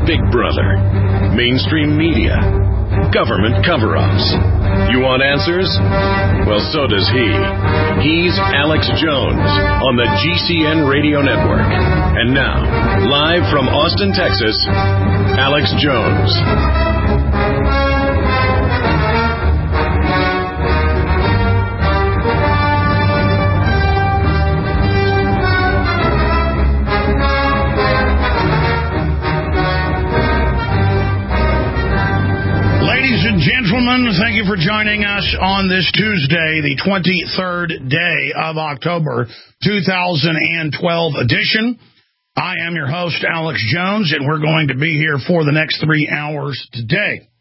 Big Brother, mainstream media, government cover-ups. You want answers? Well, so does he. He's Alex Jones on the GCN Radio Network. And now, live from Austin, Texas, Alex Jones. Gentlemen, thank you for joining us on this Tuesday, the 23rd day of October, 2012 edition. I am your host, Alex Jones, and we're going to be here for the next 3 hours today.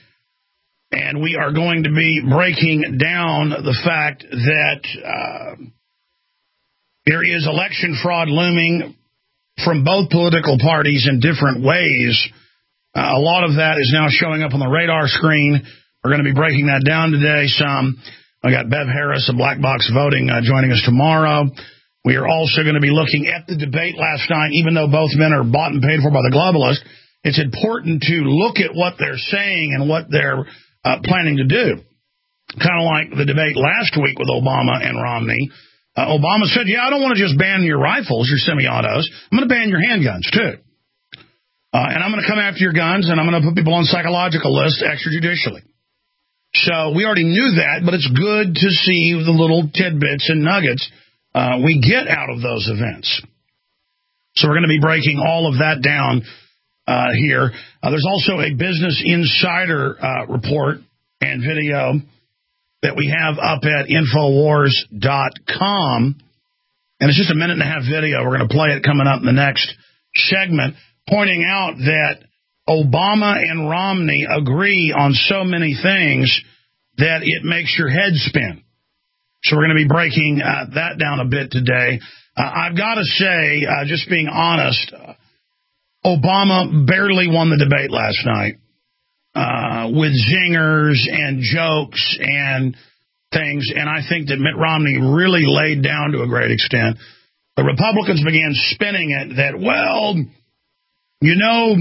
And we are going to be breaking down the fact that there is election fraud looming from both political parties in different ways. A lot of that is now showing up on the radar screen. We're going to be breaking that down today some. I got Bev Harris of Black Box Voting joining us tomorrow. We are also going to be looking at the debate last night. Even though both men are bought and paid for by the globalists, it's important to look at what they're saying and what they're planning to do. Kind of like the debate last week with Obama and Romney. Obama said, I don't want to just ban your rifles, your semi-autos. I'm going to ban your handguns, too. And I'm going to come after your guns, and I'm going to put people on psychological lists extrajudicially. So we already knew that, but it's good to see the little tidbits and nuggets we get out of those events. So we're going to be breaking all of that down here. There's also a Business Insider report and video that we have up at Infowars.com. And it's just a minute and a half video. We're going to play it coming up in the next segment, pointing out that Obama and Romney agree on so many things that it makes your head spin. So we're going to be breaking that down a bit today. I've got to say, just being honest, Obama barely won the debate last night with zingers and jokes and things, and I think that Mitt Romney really laid down to a great extent. The Republicans began spinning it that, well, you know,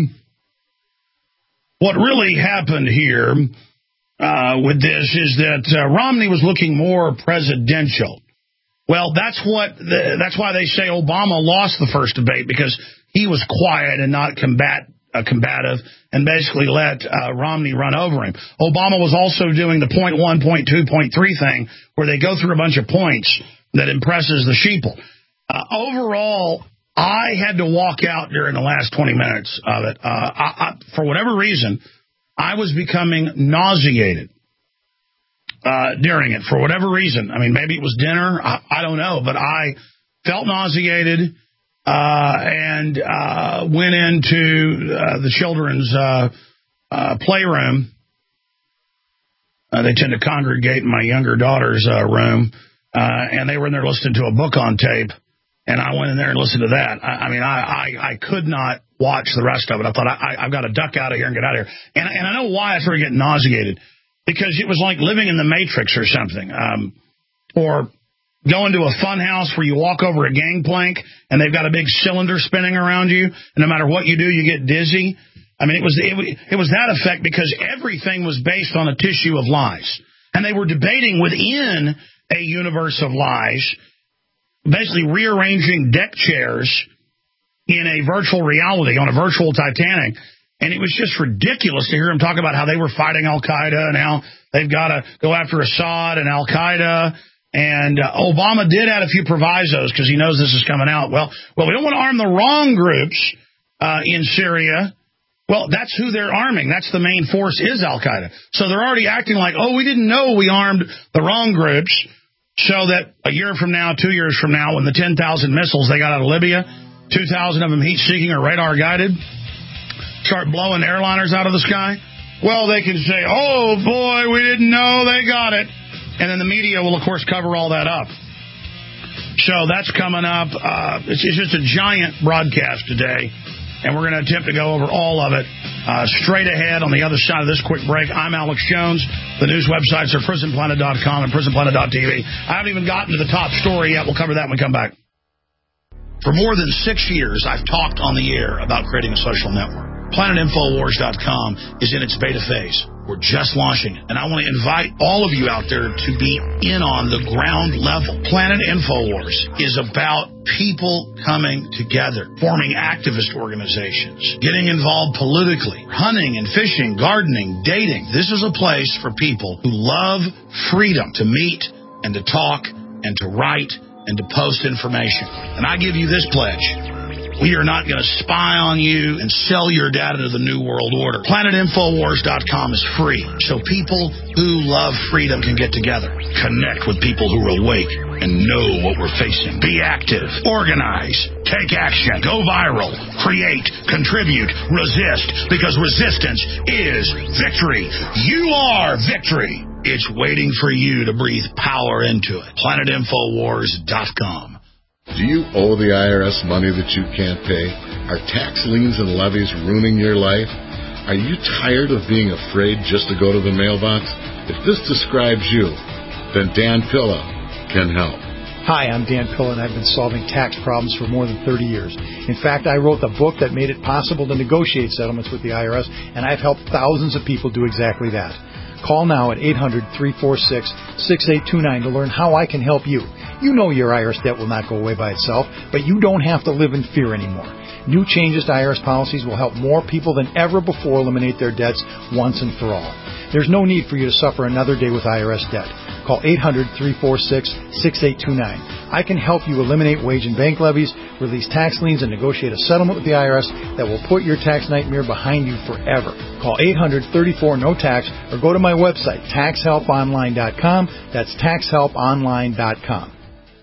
what really happened here with this is that Romney was looking more presidential. Well, that's why they say Obama lost the first debate, because he was quiet and not combative and basically let Romney run over him. Obama was also doing the point 1, point 2, point 3 thing, where they go through a bunch of points that impresses the sheeple. Overall, I had to walk out during the last 20 minutes of it. For whatever reason, I was becoming nauseated during it. For whatever reason. I mean, maybe it was dinner. I don't know. But I felt nauseated and went into the children's playroom. They tend to congregate in my younger daughter's room. And they were in there listening to a book on tape. And I went in there and listened to that. I could not watch the rest of it. I thought, I've got to duck out of here and get out of here. And I know why I started getting nauseated. Because it was like living in the Matrix or something. Or going to a fun house where you walk over a gangplank and they've got a big cylinder spinning around you. And no matter what you do, you get dizzy. I mean, it was that effect, because everything was based on a tissue of lies. And they were debating within a universe of lies, basically rearranging deck chairs in a virtual reality, on a virtual Titanic. And it was just ridiculous to hear them talk about how they were fighting Al-Qaeda and how they've got to go after Assad and Al-Qaeda. And Obama did add a few provisos because he knows this is coming out. Well, we don't want to arm the wrong groups in Syria. Well, that's who they're arming. That's the main force, is Al-Qaeda. So they're already acting like, we didn't know we armed the wrong groups. So that a year from now, 2 years from now, when the 10,000 missiles they got out of Libya, 2,000 of them heat-seeking or radar-guided, start blowing airliners out of the sky, well, they can say, oh, boy, we didn't know, they got it. And then the media will, of course, cover all that up. So that's coming up. It's just a giant broadcast today, and we're going to attempt to go over all of it straight ahead on the other side of this quick break. I'm Alex Jones. The news websites are prisonplanet.com and prisonplanet.tv. I haven't even gotten to the top story yet. We'll cover that when we come back. For more than 6 years, I've talked on the air about creating a social network. PlanetInfoWars.com is in its beta phase. We're just launching it, and I want to invite all of you out there to be in on the ground level. Planet InfoWars is about people coming together, forming activist organizations, getting involved politically, hunting and fishing, gardening, dating. This is a place for people who love freedom to meet and to talk and to write and to post information. And I give you this pledge. We are not going to spy on you and sell your data to the New World Order. PlanetInfoWars.com is free, so people who love freedom can get together, connect with people who are awake and know what we're facing. Be active, organize, take action, go viral, create, contribute, resist, because resistance is victory. You are victory. It's waiting for you to breathe power into it. PlanetInfoWars.com. Do you owe the IRS money that you can't pay? Are tax liens and levies ruining your life? Are you tired of being afraid just to go to the mailbox? If this describes you, then Dan Pilla can help. Hi, I'm Dan Pilla, and I've been solving tax problems for more than 30 years. In fact, I wrote the book that made it possible to negotiate settlements with the IRS, and I've helped thousands of people do exactly that. Call now at 800-346-6829 to learn how I can help you. You know your IRS debt will not go away by itself, but you don't have to live in fear anymore. New changes to IRS policies will help more people than ever before eliminate their debts once and for all. There's no need for you to suffer another day with IRS debt. Call 800-346-6829. I can help you eliminate wage and bank levies, release tax liens, and negotiate a settlement with the IRS that will put your tax nightmare behind you forever. Call 800-34-NO-TAX or go to my website, taxhelponline.com. That's taxhelponline.com.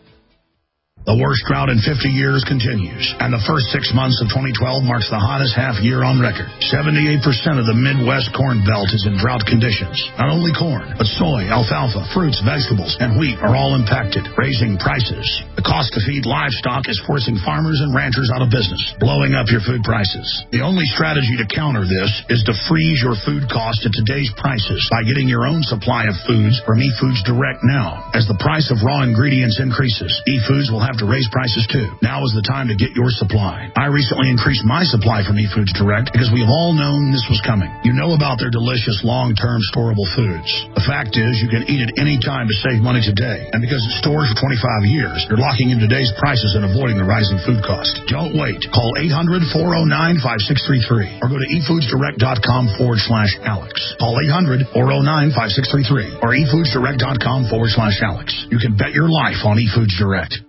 The worst drought in 50 years continues, and the first 6 months of 2012 marks the hottest half year on record. 78% of the Midwest corn belt is in drought conditions. Not only corn, but soy, alfalfa, fruits, vegetables, and wheat are all impacted, raising prices. The cost to feed livestock is forcing farmers and ranchers out of business, blowing up your food prices. The only strategy to counter this is to freeze your food cost at today's prices by getting your own supply of foods from eFoods Direct now. As the price of raw ingredients increases, eFoods will have to raise prices too. Now is the time to get your supply. I recently increased my supply from eFoods Direct because we have all known this was coming. You know about their delicious long-term storable foods. The fact is you can eat it any time to save money today. And because it stores for 25 years, you're locking in today's prices and avoiding the rising food cost. Don't wait. Call 800-409-5633 or go to efoodsdirect.com/Alex. Call 800-409-5633 or efoodsdirect.com/Alex. You can bet your life on eFoods Direct.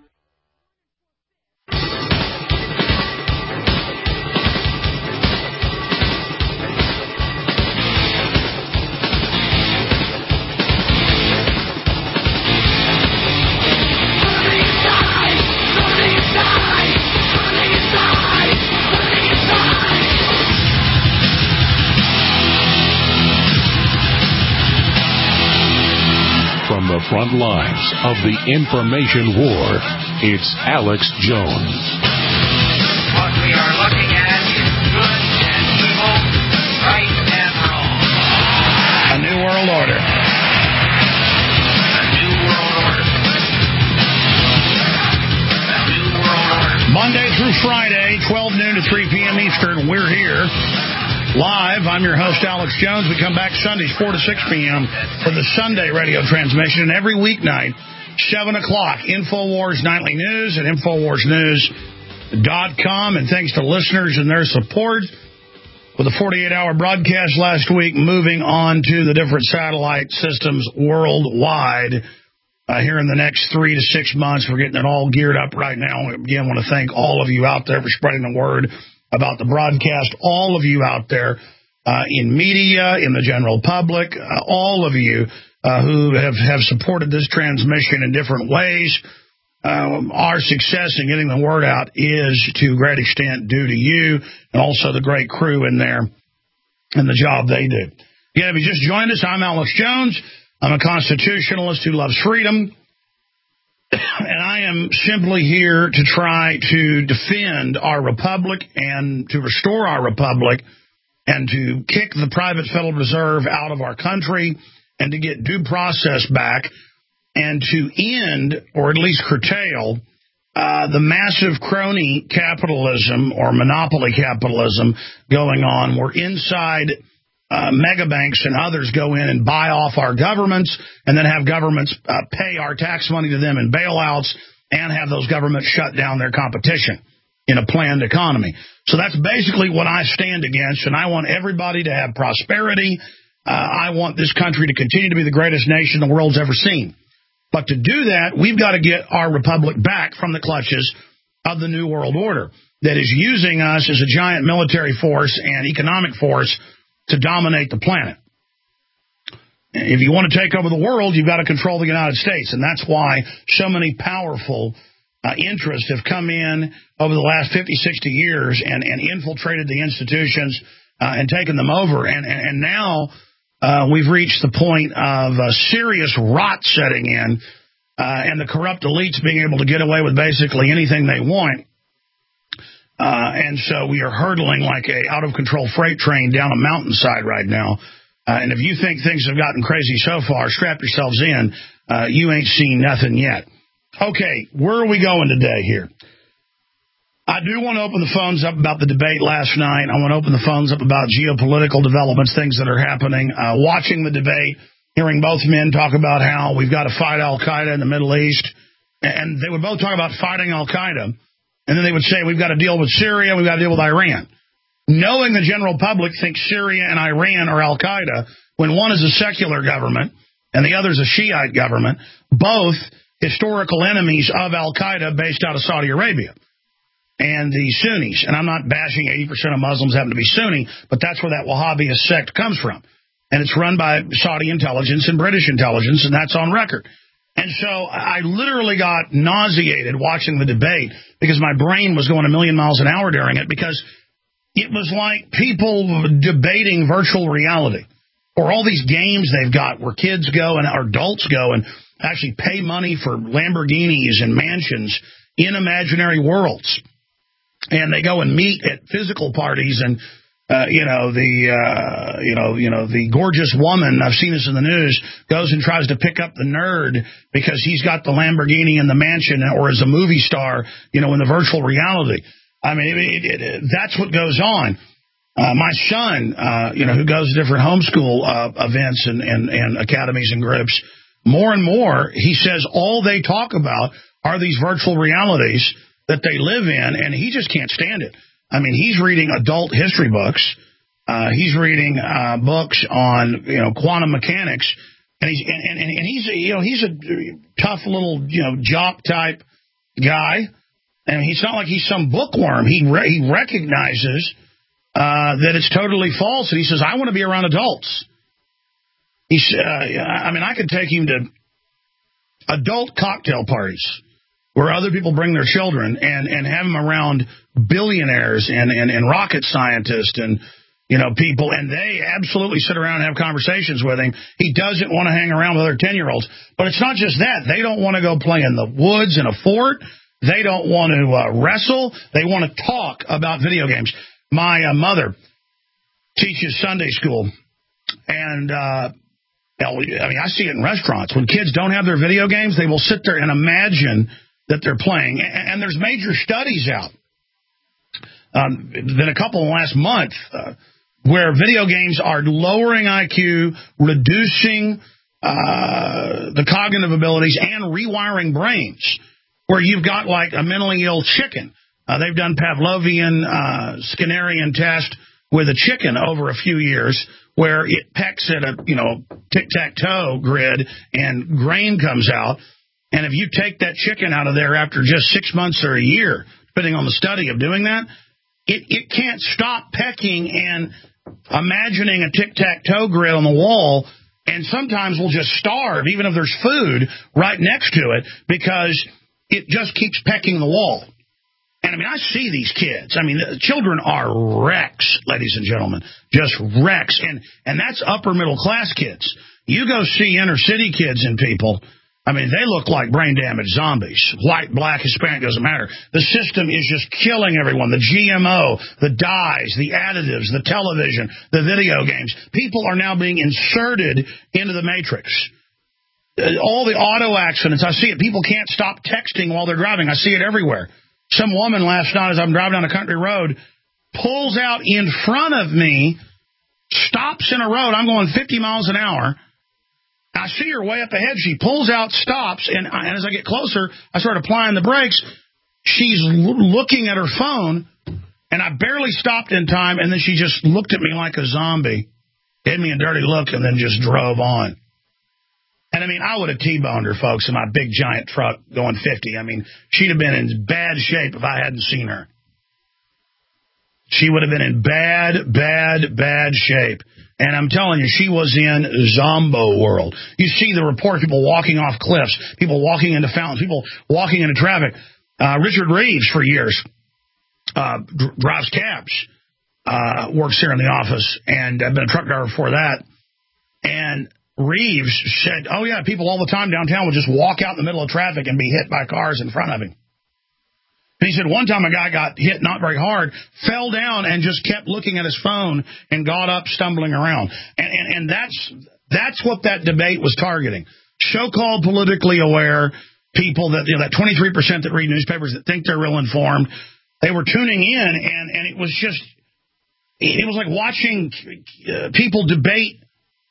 From the front lines of the information war, it's Alex Jones. What we are looking at is good and evil, right and wrong. A new world order. A new world order. A new world order. Monday through Friday, 12 noon to 3 p.m. Eastern, we're here. Live, I'm your host, Alex Jones. We come back Sundays, 4 to 6 p.m. for the Sunday radio transmission. And every weeknight, 7 o'clock, InfoWars Nightly News at InfoWarsNews.com. And thanks to listeners and their support with a 48-hour broadcast last week, moving on to the different satellite systems worldwide. Here in the next 3 to 6 months, we're getting it all geared up right now. Again, I want to thank all of you out there for spreading the word about the broadcast, all of you out there in media, in the general public, all of you who have supported this transmission in different ways. Our success in getting the word out is to a great extent due to you and also the great crew in there and the job they do. Again, if you just joined us, I'm Alex Jones. I'm a constitutionalist who loves freedom. And I am simply here to try to defend our republic and to restore our republic and to kick the private Federal Reserve out of our country and to get due process back and to end or at least curtail the massive crony capitalism or monopoly capitalism going on, where inside mega banks and others go in and buy off our governments and then have governments pay our tax money to them in bailouts and have those governments shut down their competition in a planned economy. So that's basically what I stand against, and I want everybody to have prosperity. I want this country to continue to be the greatest nation the world's ever seen. But to do that, we've got to get our republic back from the clutches of the New World Order that is using us as a giant military force and economic force to dominate the planet. If you want to take over the world, you've got to control the United States, and that's why so many powerful interests have come in over the last 50, 60 years and infiltrated the institutions and taken them over. And now we've reached the point of serious rot setting in and the corrupt elites being able to get away with basically anything they want. And so we are hurtling like a out-of-control freight train down a mountainside right now. And if you think things have gotten crazy so far, strap yourselves in. You ain't seen nothing yet. Okay, where are we going today here? I do want to open the phones up about the debate last night. I want to open the phones up about geopolitical developments, things that are happening. Watching the debate, hearing both men talk about how we've got to fight Al-Qaeda in the Middle East. And they would both talk about fighting Al-Qaeda. And then they would say, we've got to deal with Syria, we've got to deal with Iran. Knowing the general public thinks Syria and Iran are Al-Qaeda, when one is a secular government and the other is a Shiite government, both historical enemies of Al-Qaeda based out of Saudi Arabia and the Sunnis. And I'm not bashing 80% of Muslims happen to be Sunni, but that's where that Wahhabist sect comes from. And it's run by Saudi intelligence and British intelligence, and that's on record. And so I literally got nauseated watching the debate because my brain was going a million miles an hour during it, because it was like people debating virtual reality or all these games they've got where kids go and adults go and actually pay money for Lamborghinis and mansions in imaginary worlds. And they go and meet at physical parties, and the gorgeous woman, I've seen this in the news, goes and tries to pick up the nerd because he's got the Lamborghini and the mansion, or is a movie star, in the virtual reality. I mean, that's what goes on. My son, who goes to different homeschool events and academies and groups, more and more, he says all they talk about are these virtual realities that they live in, and he just can't stand it. I mean, he's reading adult history books. He's reading books on, quantum mechanics, and he's a tough little, jock type guy. And he's not like he's some bookworm. He recognizes that it's totally false, and he says, I want to be around adults. I could take him to adult cocktail parties where other people bring their children and have him around billionaires and rocket scientists and, people, and they absolutely sit around and have conversations with him. He doesn't want to hang around with other 10-year-olds. But it's not just that. They don't want to go play in the woods in a fort. They don't want to wrestle. They want to talk about video games. My mother teaches Sunday school, and I see it in restaurants. When kids don't have their video games, they will sit there and imagine that they're playing. And there's major studies out. Been a couple last month where video games are lowering IQ, reducing the cognitive abilities, and rewiring brains. Where you've got like a mentally ill chicken. They've done Pavlovian Skinnerian test with a chicken over a few years where it pecks at a tic-tac-toe grid and grain comes out. And if you take that chicken out of there after just 6 months or a year, depending on the study of doing that, it can't stop pecking and imagining a tic-tac-toe grid on the wall, and sometimes will just starve even if there's food right next to it because it just keeps pecking the wall. And I see these kids. The children are wrecks, ladies and gentlemen, just wrecks. And that's upper middle class kids. You go see inner city kids and people, they look like brain damaged zombies. White, black, Hispanic, doesn't matter. The system is just killing everyone. The GMO, the dyes, the additives, the television, the video games. People are now being inserted into the matrix. All the auto accidents, I see it. People can't stop texting while they're driving. I see it everywhere. Some woman last night, as I'm driving down a country road, pulls out in front of me, stops in a road. I'm going 50 miles an hour. I see her way up ahead. She pulls out, stops, and as I get closer, I start applying the brakes. She's looking at her phone, and I barely stopped in time, and then she just looked at me like a zombie, gave me a dirty look, and then just drove on. And, I mean, I would have T-boned her, folks, in my big, giant truck going 50. I mean, she'd have been in bad shape if I hadn't seen her. She would have been in bad shape. And I'm telling you, she was in Zombo world. You see the report, people walking off cliffs, people walking into fountains, people walking into traffic. Richard Reeves, for years, drives cabs, works here in the office, and I've been a truck driver before that. And Reeves said, oh, yeah, people all the time downtown would just walk out in the middle of traffic and be hit by cars in front of him. And he said one time a guy got hit not very hard, fell down, and just kept looking at his phone and got up stumbling around. And that's what that debate was targeting. So-called politically aware people, that, you know, that 23% that read newspapers that think they're real informed, they were tuning in, and it was just, it was like watching people debate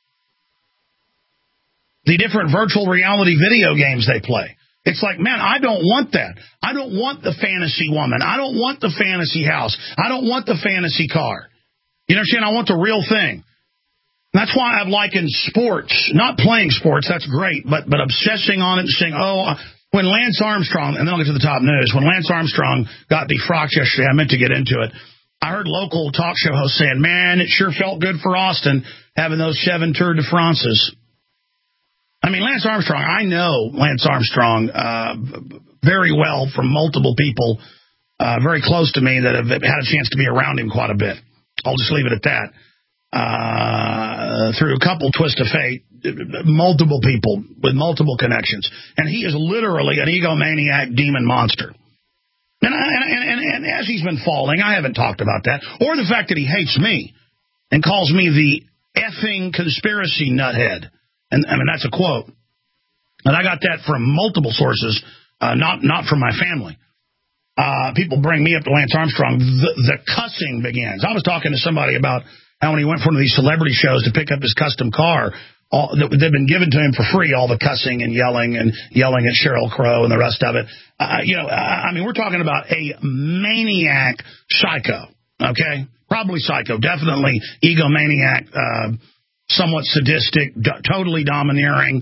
the different virtual reality video games they play. It's like, man, I don't want that. I don't want the fantasy woman. I don't want the fantasy house. I don't want the fantasy car. You understand? I want the real thing. That's why I've likened sports, not playing sports, that's great, but obsessing on it and saying, when Lance Armstrong, and then I'll get to the top news, when Lance Armstrong got defrocked yesterday, I meant to get into it, I heard local talk show hosts saying, man, it sure felt good for Austin having those 7 Tour de France's. I mean, Lance Armstrong, I know Lance Armstrong very well from multiple people very close to me that have had a chance to be around him quite a bit. I'll just leave it at that. Through a couple twists of fate, multiple people with multiple connections. And he is literally an egomaniac demon monster. And as he's been falling, I haven't talked about that. Or the fact that he hates me and calls me the effing conspiracy nuthead. And I mean, that's a quote. And I got that from multiple sources, not from my family. People bring me up to Lance Armstrong. The cussing begins. I was talking to somebody about how when he went for one of these celebrity shows to pick up his custom car, they've been given to him for free, all the cussing and yelling at Sheryl Crow and the rest of it. I mean, we're talking about a maniac psycho, okay? Probably psycho, definitely egomaniac, somewhat sadistic, totally domineering.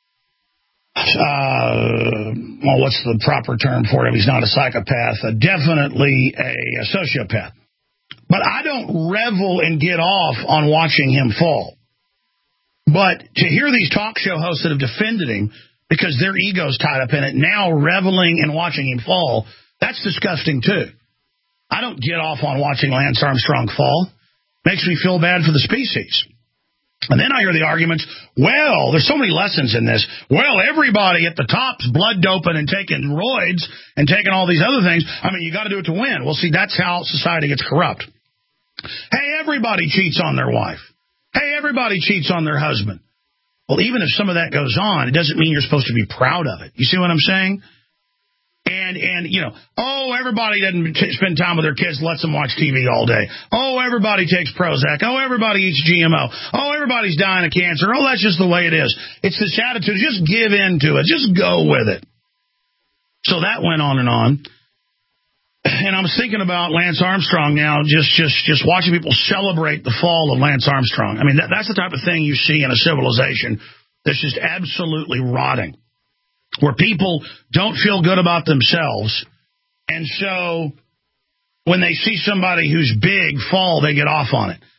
Well, what's the proper term for him? He's not a psychopath. Definitely a sociopath. But I don't revel and get off on watching him fall. But to hear these talk show hosts that have defended him because their ego's tied up in it, now reveling and watching him fall, that's disgusting too. I don't get off on watching Lance Armstrong fall. Makes me feel bad for the species. And then I hear the arguments, well, there's so many lessons in this. Well, everybody at the top's blood doping and taking roids and taking all these other things. I mean, you got to do it to win. Well, see, that's how society gets corrupt. Hey, everybody cheats on their wife. Hey, everybody cheats on their husband. Well, even if some of that goes on, it doesn't mean you're supposed to be proud of it. You see what I'm saying? And you know, oh, everybody doesn't spend time with their kids, lets them watch TV all day. Oh, everybody takes Prozac. Oh, everybody eats GMO. Oh, everybody's dying of cancer. Oh, that's just the way it is. It's this attitude. Just give in to it. Just go with it. So that went on and on. And I was thinking about Lance Armstrong now, just watching people celebrate the fall of Lance Armstrong. I mean, that's the type of thing you see in a civilization that's just absolutely rotting, where people don't feel good about themselves. And so when they see somebody who's big fall, they get off on it.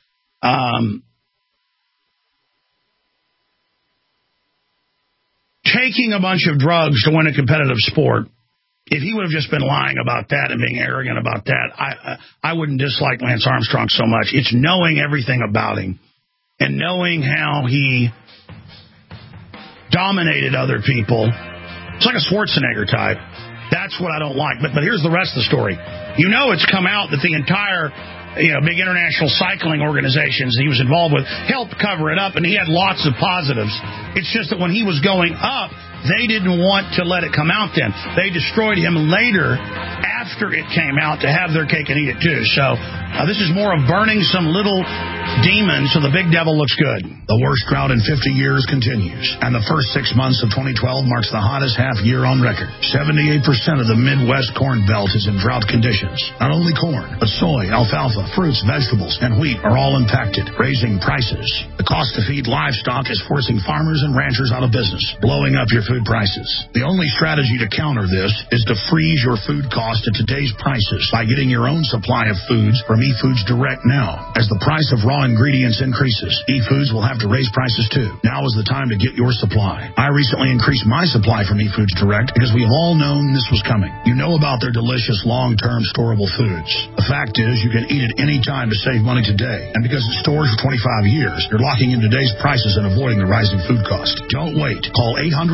Taking a bunch of drugs to win a competitive sport, if he would have just been lying about that and being arrogant about that, I wouldn't dislike Lance Armstrong so much. It's knowing everything about him and knowing how he dominated other people. It's like a Schwarzenegger type. That's what I don't like. But here's the rest of the story. You know, it's come out that the entire big international cycling organizations he was involved with, helped cover it up, and he had lots of positives. It's just that when he was going up, they didn't want to let it come out then. They destroyed him later after it came out to have their cake and eat it too. So this is more of burning some little demons so the big devil looks good. The worst drought in 50 years continues, and the first 6 months of 2012 marks the hottest half year on record. 78% of the Midwest corn belt is in drought conditions. Not only corn, but soy, alfalfa, fruits, vegetables, and wheat are all impacted, raising prices. The cost to feed livestock is forcing farmers and ranchers out of business, blowing up your food prices. The only strategy to counter this is to freeze your food cost at today's prices by getting your own supply of foods from eFoods Direct now. As the price of raw ingredients increases, eFoods will have to raise prices too. Now is the time to get your supply. I recently increased my supply from eFoods Direct because we've all known this was coming. You know about their delicious long-term storable foods. The fact is, you can eat it any time to save money today. And because it stores for 25 years, you're locking in today's prices and avoiding the rising food cost. Don't wait. Call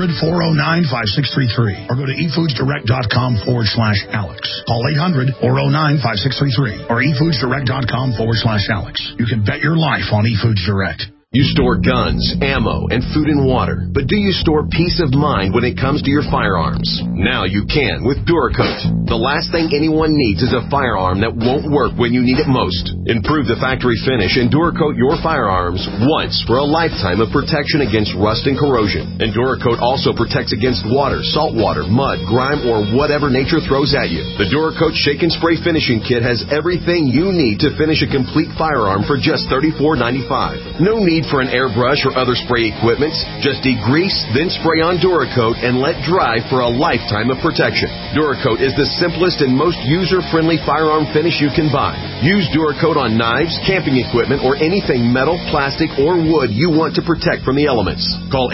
800-409-5633 or go to efoodsdirect.com/Alex. Call 800-409-5633 or efoodsdirect.com/Alex. You can bet your life on eFoods Direct. You store guns, ammo, and food and water, but do you store peace of mind when it comes to your firearms? Now you can with Duracoat. The last thing anyone needs is a firearm that won't work when you need it most. Improve the factory finish and Duracoat your firearms once for a lifetime of protection against rust and corrosion. And Duracoat also protects against water, salt water, mud, grime, or whatever nature throws at you. The Duracoat Shake and Spray Finishing Kit has everything you need to finish a complete firearm for just $34.95. No need for an airbrush or other spray equipment. Just degrease, then spray on Duracoat and let dry for a lifetime of protection. Duracoat is the simplest and most user-friendly firearm finish you can buy. Use Duracoat on knives, camping equipment, or anything metal, plastic, or wood you want to protect from the elements. Call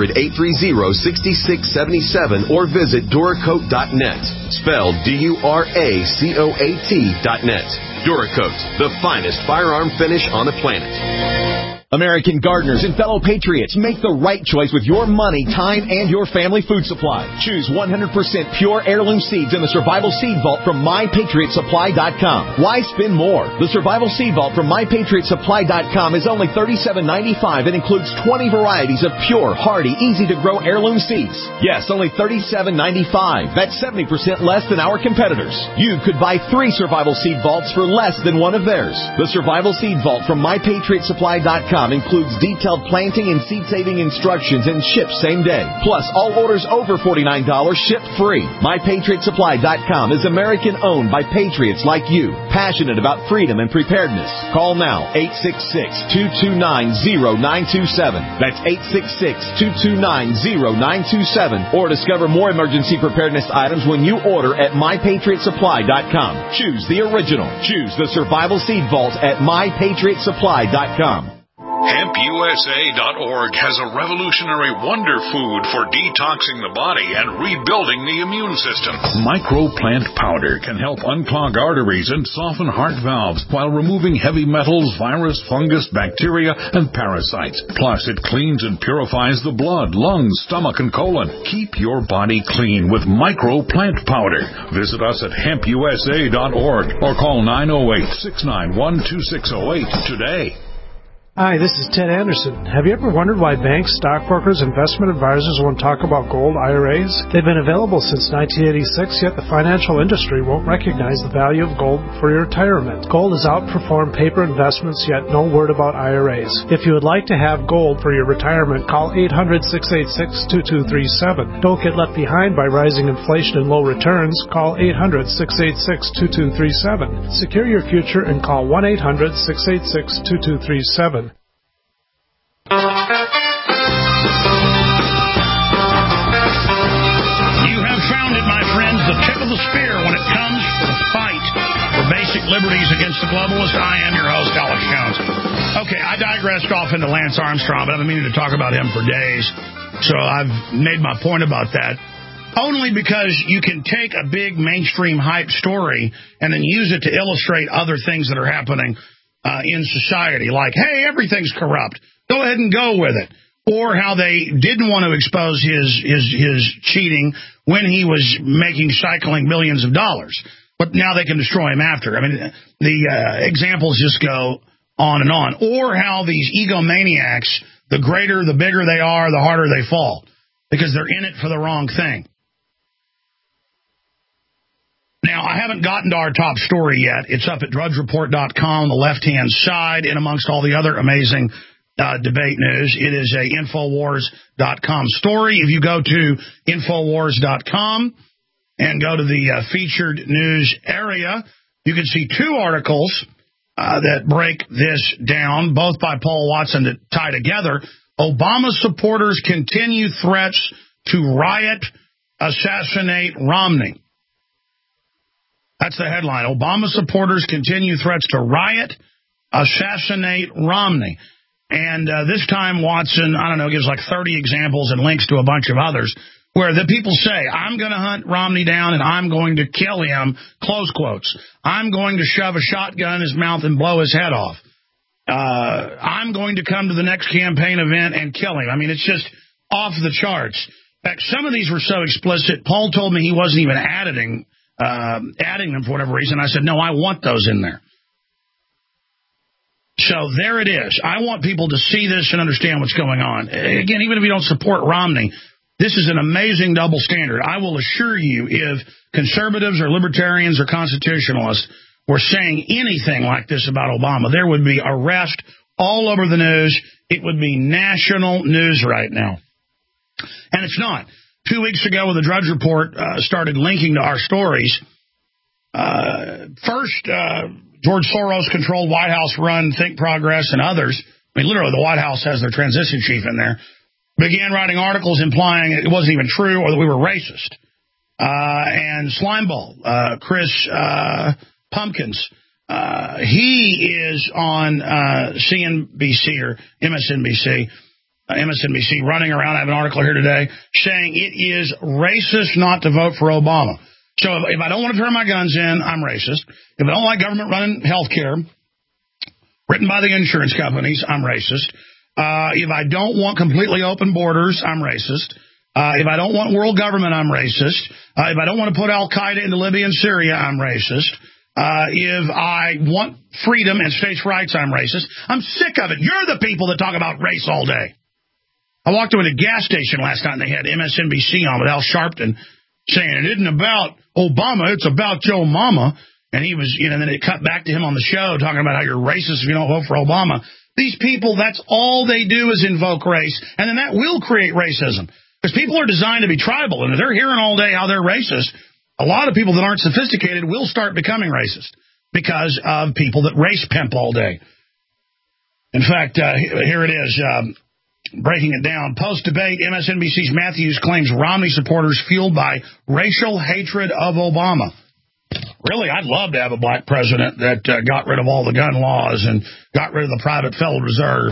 800-830-6677 or visit Duracoat.net. Spelled Duracoat.net. Duracoat, the finest firearm finish on the planet. American gardeners and fellow patriots, make the right choice with your money, time, and your family food supply. Choose 100% pure heirloom seeds in the Survival Seed Vault from MyPatriotSupply.com. Why spend more? The Survival Seed Vault from MyPatriotSupply.com is only $37.95 and includes 20 varieties of pure, hardy, easy-to-grow heirloom seeds. Yes, only $37.95. That's 70% less than our competitors. You could buy 3 Survival Seed Vaults for less than one of theirs. The Survival Seed Vault from MyPatriotSupply.com includes detailed planting and seed-saving instructions and ships same day. Plus, all orders over $49 ship free. MyPatriotSupply.com is American-owned by patriots like you, passionate about freedom and preparedness. Call now, 866-229-0927. That's 866-229-0927. Or discover more emergency preparedness items when you order at MyPatriotSupply.com. Choose the original. Choose the Survival Seed Vault at MyPatriotSupply.com. HempUSA.org has a revolutionary wonder food for detoxing the body and rebuilding the immune system. Microplant powder can help unclog arteries and soften heart valves while removing heavy metals, virus, fungus, bacteria, and parasites. Plus, it cleans and purifies the blood, lungs, stomach, and colon. Keep your body clean with Microplant powder. Visit us at HempUSA.org or call 908-691-2608 today. Hi, this is Ted Anderson. Have you ever wondered why banks, stockbrokers, investment advisors won't talk about gold IRAs? They've been available since 1986, yet the financial industry won't recognize the value of gold for your retirement. Gold has outperformed paper investments, yet no word about IRAs. If you would like to have gold for your retirement, call 800-686-2237. Don't get left behind by rising inflation and low returns. Call 800-686-2237. Secure your future and call 1-800-686-2237. You have found it, my friends, the tip of the spear when it comes to the fight for basic liberties against the globalists. I am your host, Alex Jones. Okay, I digressed off into Lance Armstrong, but I've been meaning to talk about him for days, so I've made my point about that. Only because you can take a big mainstream hype story and then use it to illustrate other things that are happening in society, like, hey, everything's corrupt. Go ahead and go with it. Or how they didn't want to expose his cheating when he was making cycling millions of dollars. But now they can destroy him after. I mean, the examples just go on and on. Or how these egomaniacs, the greater, the bigger they are, the harder they fall. Because they're in it for the wrong thing. Now, I haven't gotten to our top story yet. It's up at drudgereport.com on the left-hand side, and amongst all the other amazing debate news. It is a Infowars.com story. If you go to Infowars.com and go to the featured news area, you can see two articles that break this down, both by Paul Watson that tie together. Obama supporters continue threats to riot, assassinate Romney. That's the headline. Obama supporters continue threats to riot, assassinate Romney. And this time Watson, I don't know, gives like 30 examples and links to a bunch of others where the people say, I'm going to hunt Romney down and I'm going to kill him, close quotes. I'm going to shove a shotgun in his mouth and blow his head off. I'm going to come to the next campaign event and kill him. I mean, it's just off the charts. In fact, some of these were so explicit, Paul told me he wasn't even adding them for whatever reason. I said, no, I want those in there. So there it is. I want people to see this and understand what's going on. Again, even if you don't support Romney, this is an amazing double standard. I will assure you, if conservatives or libertarians or constitutionalists were saying anything like this about Obama, there would be arrest all over the news. It would be national news right now. And it's not. 2 weeks ago, when the Drudge Report started linking to our stories, first, George Soros-controlled White House-run Think Progress and others, I mean, literally, the White House has their transition chief in there, began writing articles implying it wasn't even true or that we were racist. And Slimeball, Chris Pumpkins, he is on CNBC or MSNBC, running around. I have an article here today saying it is racist not to vote for Obama. So if I don't want to turn my guns in, I'm racist. If I don't like government running health care written by the insurance companies, I'm racist. If I don't want completely open borders, I'm racist. If I don't want world government, I'm racist. If I don't want to put Al-Qaeda into Libya and Syria, I'm racist. If I want freedom and states' rights, I'm racist. I'm sick of it. You're the people that talk about race all day. I walked into a gas station last night and they had MSNBC on with Al Sharpton saying it isn't about Obama, it's about Joe Mama. And he was, and then it cut back to him on the show talking about how you're racist if you don't vote for Obama. These people, that's all they do is invoke race, and then that will create racism. Because people are designed to be tribal, and if they're hearing all day how they're racist, a lot of people that aren't sophisticated will start becoming racist because of people that race pimp all day. In fact, here it is, breaking it down. Post-debate, MSNBC's Matthews claims Romney supporters fueled by racial hatred of Obama. Really, I'd love to have a black president that got rid of all the gun laws and got rid of the private Federal Reserve.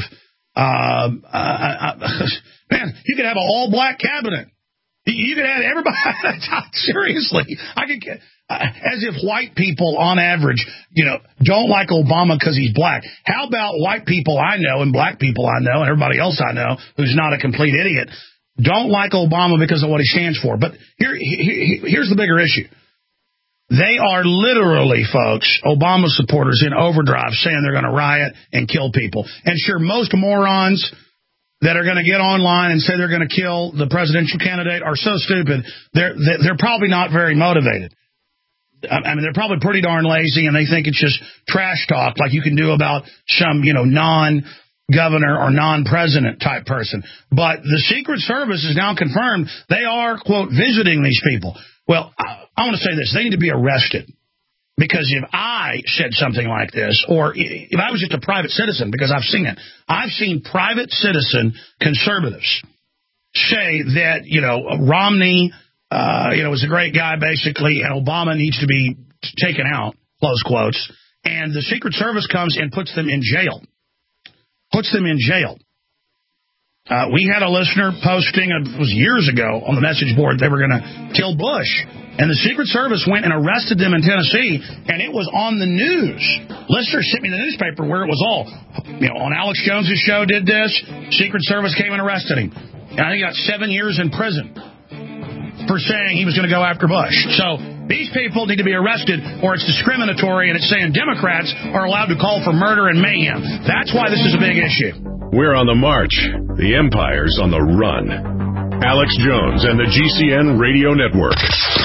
Man, you could have an all-black cabinet. You could have everybody. Seriously, I could get as if white people, on average, don't like Obama because he's black. How about white people I know and black people I know and everybody else I know who's not a complete idiot don't like Obama because of what he stands for? But here's the bigger issue. They are literally, folks, Obama supporters in overdrive saying they're going to riot and kill people. And sure, most morons that are going to get online and say they're going to kill the presidential candidate are so stupid, they're probably not very motivated. I mean, they're probably pretty darn lazy, and they think it's just trash talk like you can do about some, non-governor or non-president type person. But the Secret Service is now confirmed they are, quote, visiting these people. Well, I want to say this. They need to be arrested. Because if I said something like this, or if I was just a private citizen, because I've seen it, I've seen private citizen conservatives say that, Romney, is a great guy, basically, and Obama needs to be taken out, close quotes, and the Secret Service comes and puts them in jail. We had a listener posting, it was years ago, on the message board, they were going to kill Bush. And the Secret Service went and arrested them in Tennessee, and it was on the news. Listeners sent me the newspaper where it was all. On Alex Jones's show did this. Secret Service came and arrested him. And I think he got 7 years in prison. for saying he was going to go after Bush. So these people need to be arrested, or it's discriminatory, and it's saying Democrats are allowed to call for murder and mayhem. That's why this is a big issue. We're on the march. The empire's on the run. Alex Jones and the GCN Radio Network.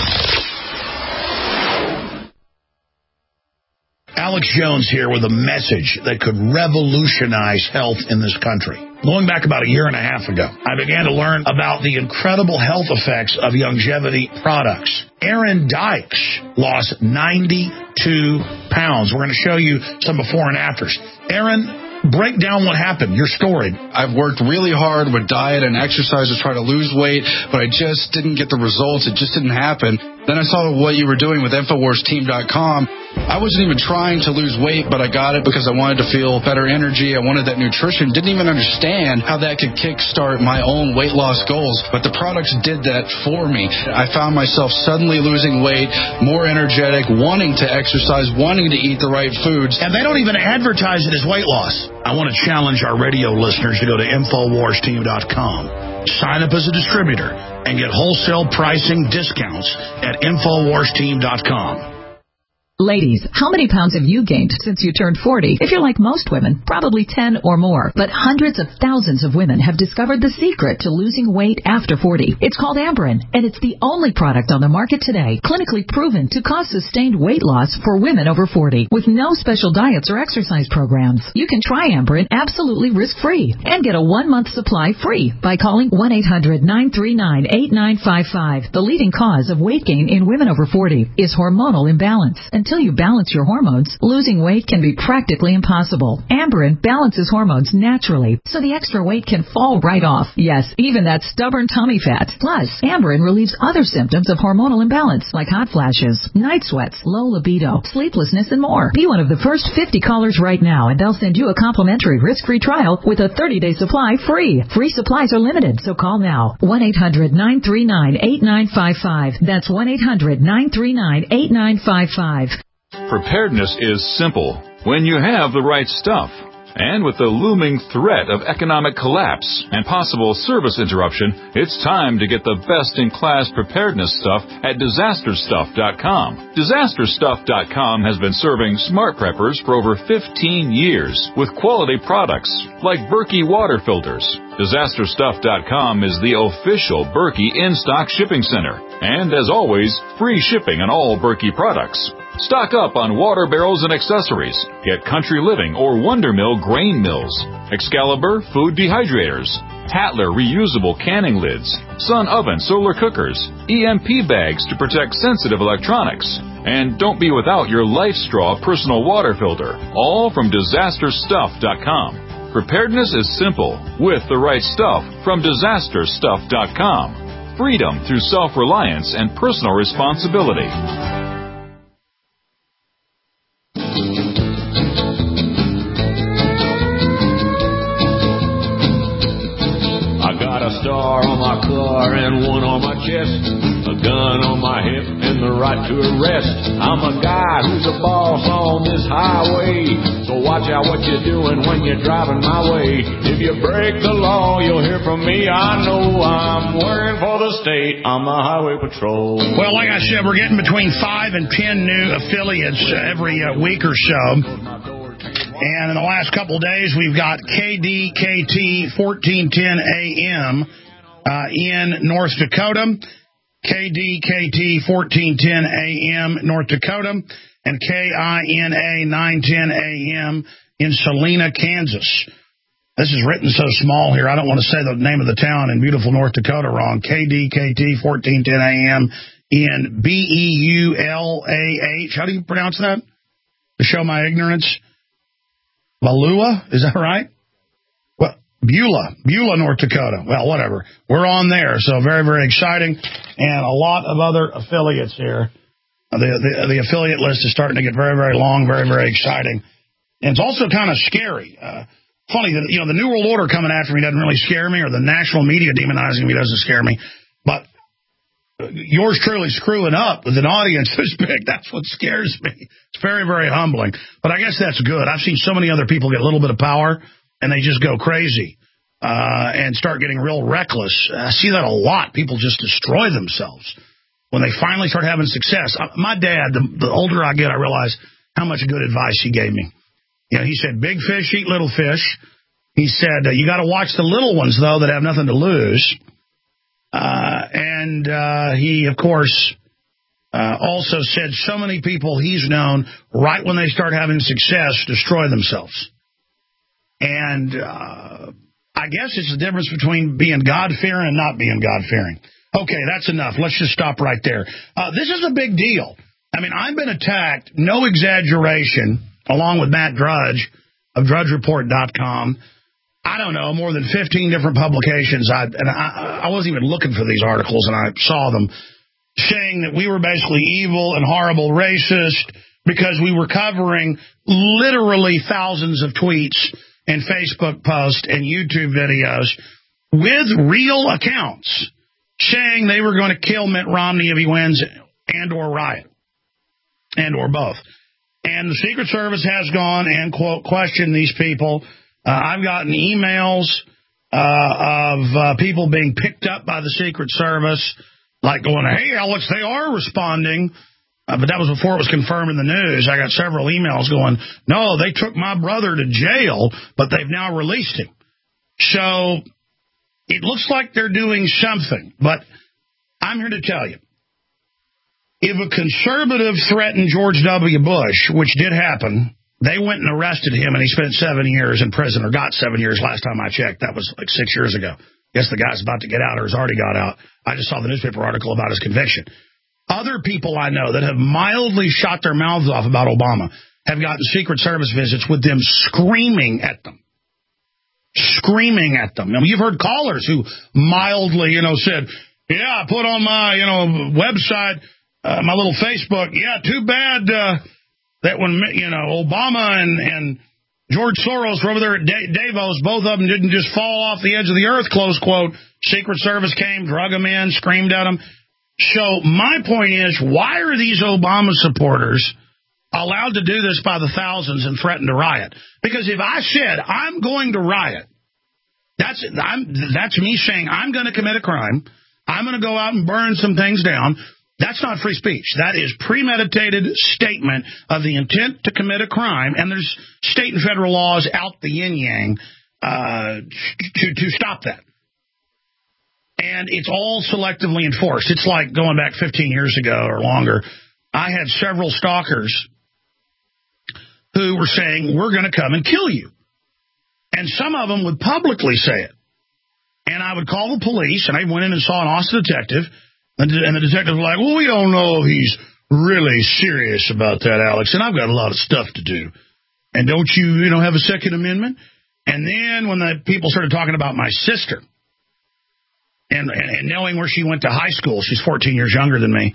Alex Jones here with a message that could revolutionize health in this country. Going back about a year and a half ago, I began to learn about the incredible health effects of longevity products. Aaron Dykes lost 92 pounds. We're going to show you some before and afters. Aaron, break down what happened, your story. I've worked really hard with diet and exercise to try to lose weight, but I just didn't get the results. It just didn't happen. Then I saw what you were doing with InfoWarsTeam.com. I wasn't even trying to lose weight, but I got it because I wanted to feel better energy. I wanted that nutrition. Didn't even understand how that could kickstart my own weight loss goals, but the products did that for me. I found myself suddenly losing weight, more energetic, wanting to exercise, wanting to eat the right foods. And they don't even advertise it as weight loss. I want to challenge our radio listeners to go to InfoWarsTeam.com. Sign up as a distributor and get wholesale pricing discounts at InfoWarsTeam.com. Ladies, how many pounds have you gained since you turned 40? If you're like most women, probably 10 or more. But hundreds of thousands of women have discovered the secret to losing weight after 40. It's called Amberen, and it's the only product on the market today clinically proven to cause sustained weight loss for women over 40 with no special diets or exercise programs. You can try Amberen absolutely risk-free and get a 1-month supply free by calling 1-800-939-8955. The leading cause of weight gain in women over 40 is hormonal imbalance. Until you balance your hormones, losing weight can be practically impossible. Amberen balances hormones naturally, so the extra weight can fall right off. Yes, even that stubborn tummy fat. Plus, Amberen relieves other symptoms of hormonal imbalance, like hot flashes, night sweats, low libido, sleeplessness, and more. Be one of the first 50 callers right now, and they'll send you a complimentary risk-free trial with a 30-day supply free. Free supplies are limited, so call now. 1-800-939-8955. That's 1-800-939-8955. Preparedness is simple when you have the right stuff. And with the looming threat of economic collapse and possible service interruption, it's time to get the best-in-class preparedness stuff at DisasterStuff.com. DisasterStuff.com has been serving smart preppers for over 15 years with quality products like Berkey water filters. DisasterStuff.com is the official Berkey in-stock shipping center. And as always, free shipping on all Berkey products. Stock up on water barrels and accessories. Get Country Living or Wonder Mill grain mills, Excalibur food dehydrators, Tatler reusable canning lids, Sun oven solar cookers, EMP bags to protect sensitive electronics. And don't be without your Life Straw personal water filter, all from DisasterStuff.com. Preparedness is simple with the right stuff from DisasterStuff.com. Freedom through self-reliance and personal responsibility. Star on my car and one on my chest, a gun on my hip and the right to arrest. I'm a guy who's a boss on this highway, so watch out what you're doing when you're driving my way. If you break the law, you'll hear from me. I know I'm working for the state on the highway patrol. Well, like I said, we're getting between 5 and 10 new affiliates every week or so. And in the last couple of days, we've got KDKT 1410 AM in North Dakota, KDKT 1410 AM North Dakota, and KINA 910 AM in Salina, Kansas. This is written so small here, I don't want to say the name of the town in beautiful North Dakota wrong. KDKT 1410 AM in BEULAH. How do you pronounce that? To show my ignorance. Balua, is that right? Well, Beulah, North Dakota. Well, whatever. We're on there, so very, very exciting. And a lot of other affiliates here. The affiliate list is starting to get very, very long, very, very exciting. And it's also kind of scary. Funny that, the New World Order coming after me doesn't really scare me, or the national media demonizing me doesn't scare me. But yours truly screwing up with an audience this big, that's what scares me. It's very, very humbling. But I guess that's good. I've seen so many other people get a little bit of power, and they just go crazy. and start getting real reckless. I see that a lot. People just destroy themselves when they finally start having success. My dad, the older I get, I realize how much good advice he gave me. You know, he said, big fish eat little fish. He said, you got to watch the little ones, though, that have nothing to lose. And he, of course, also said so many people he's known, right when they start having success, destroy themselves. And I guess it's the difference between being God-fearing and not being God-fearing. Okay, that's enough. Let's just stop right there. This is a big deal. I mean, I've been attacked, no exaggeration, along with Matt Drudge of DrudgeReport.com. I don't know, more than 15 different publications. I wasn't even looking for these articles, and I saw them, saying that we were basically evil and horrible racist because we were covering literally thousands of tweets and Facebook posts and YouTube videos with real accounts saying they were going to kill Mitt Romney if he wins and or riot and or both. And the Secret Service has gone and, quote, questioned these people. I've gotten emails of people being picked up by the Secret Service, like going, hey, Alex, they are responding. But that was before it was confirmed in the news. I got several emails going, no, they took my brother to jail, but they've now released him. So it looks like they're doing something. But I'm here to tell you, if a conservative threatened George W. Bush, which did happen, they went and arrested him, and he spent 7 years in prison, or got 7 years last time I checked. That was like 6 years ago. Guess the guy's about to get out or has already got out. I just saw the newspaper article about his conviction. Other people I know that have mildly shot their mouths off about Obama have gotten Secret Service visits with them screaming at them. Screaming at them. I mean, you've heard callers who mildly, said, yeah, I put on my, website, my little Facebook, yeah, too bad that when, Obama and George Soros were over there at Davos, both of them didn't just fall off the edge of the earth, close quote. Secret Service came, drug them in, screamed at them. So my point is, why are these Obama supporters allowed to do this by the thousands and threaten to riot? Because if I said I'm going to riot, that's me saying I'm going to commit a crime. I'm going to go out and burn some things down. That's not free speech. That is premeditated statement of the intent to commit a crime, and there's state and federal laws out the yin-yang to stop that. And it's all selectively enforced. It's like going back 15 years ago or longer. I had several stalkers who were saying, we're going to come and kill you. And some of them would publicly say it. And I would call the police, and I went in and saw an Austin detective, and the detective was like, well, we don't know if he's really serious about that, Alex, and I've got a lot of stuff to do. And don't you, have a Second Amendment? And then when the people started talking about my sister, and knowing where she went to high school, she's 14 years younger than me,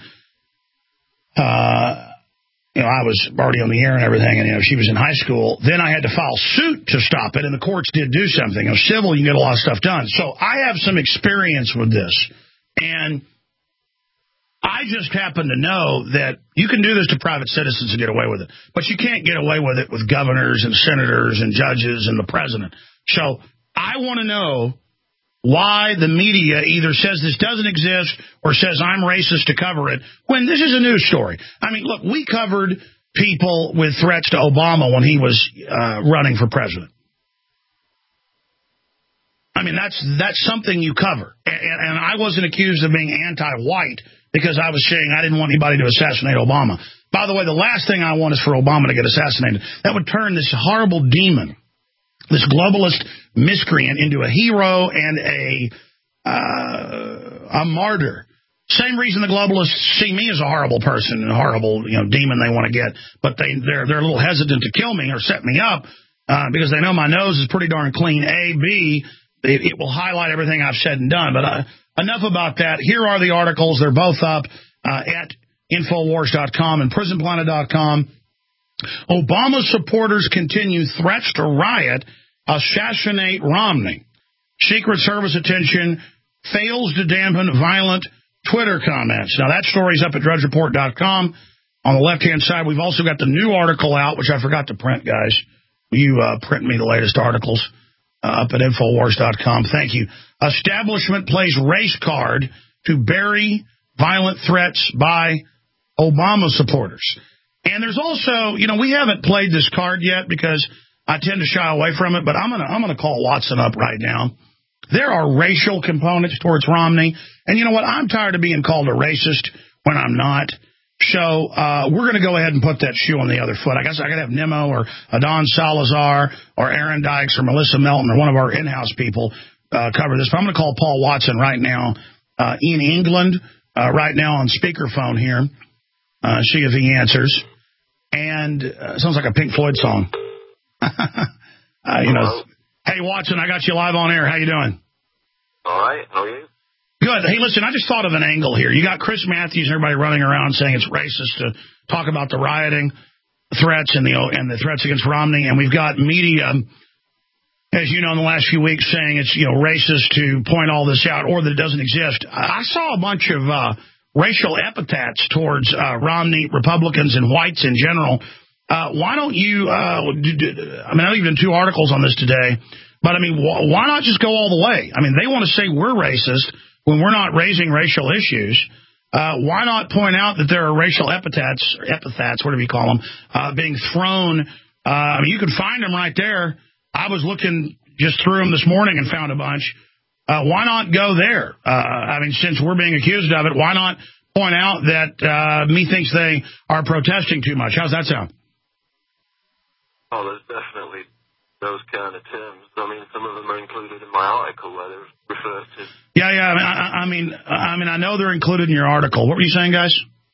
I was already on the air and everything, and she was in high school. Then I had to file suit to stop it, and the courts did do something. Civil, you can get a lot of stuff done. So I have some experience with this, and I just happen to know that you can do this to private citizens and get away with it, but you can't get away with it with governors and senators and judges and the president. So I want to know why the media either says this doesn't exist or says I'm racist to cover it, when this is a news story. I mean, look, we covered people with threats to Obama when he was running for president. I mean, that's something you cover. And I wasn't accused of being anti-white because I was saying I didn't want anybody to assassinate Obama. By the way, the last thing I want is for Obama to get assassinated. That would turn this horrible demon, this globalist miscreant, into a hero and a martyr. Same reason the globalists see me as a horrible person and a horrible demon they want to get, but they're a little hesitant to kill me or set me up because they know my nose is pretty darn clean. A, B, it will highlight everything I've said and done. But enough about that. Here are the articles. They're both up at Infowars.com and PrisonPlanet.com. Obama supporters continue threats to riot, assassinate Romney. Secret Service attention fails to dampen violent Twitter comments. Now, that story's up at DrudgeReport.com. On the left-hand side, we've also got the new article out, which I forgot to print, guys. You print me the latest articles. up at Infowars.com. Thank you. Establishment plays race card to bury violent threats by Obama supporters. And there's also, we haven't played this card yet because I tend to shy away from it, but I'm gonna call Watson up right now. There are racial components towards Romney, and you know what? I'm tired of being called a racist when I'm not. So we're going to go ahead and put that shoe on the other foot. I guess I could have Nemo or Adon Salazar or Aaron Dykes or Melissa Melton or one of our in-house people cover this. But I'm going to call Paul Watson right now in England, right now on speakerphone here. See if he answers. And sounds like a Pink Floyd song. Hey, Watson, I got you live on air. How you doing? All right. How are you? Good. Hey, listen, I just thought of an angle here. You got Chris Matthews and everybody running around saying it's racist to talk about the rioting threats and the threats against Romney, and we've got media, as you know, in the last few weeks saying it's racist to point all this out or that it doesn't exist. I saw a bunch of racial epithets towards Romney, Republicans, and whites in general. Why don't you, I know you've done 2 articles on this today, but why not just go all the way? They want to say we're racist when we're not raising racial issues. Why not point out that there are racial epithets, whatever you call them, being thrown? You can find them right there. I was looking just through them this morning and found a bunch. Why not go there? Since we're being accused of it, why not point out that methinks they are protesting too much? How's that sound? Oh, there's definitely those kind of terms. Some of them are included in my article where they're referred to. Yeah. I know they're included in your article. What were you saying, guys?